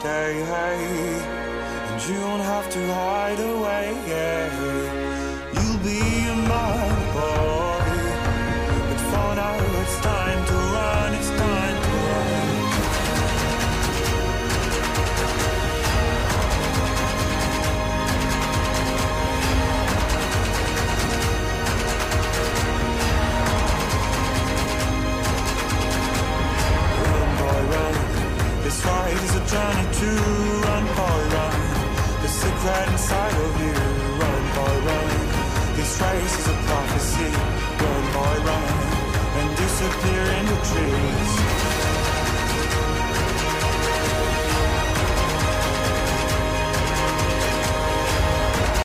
stay, and you don't have to hide away. You'll be my boy, but for now it's time to run, it's time to run. Run, boy, run. This ride is a journey to run, boy, run. The secret inside of you, run, boy, run. This race is a prophecy, run, boy, run. And disappear in the trees.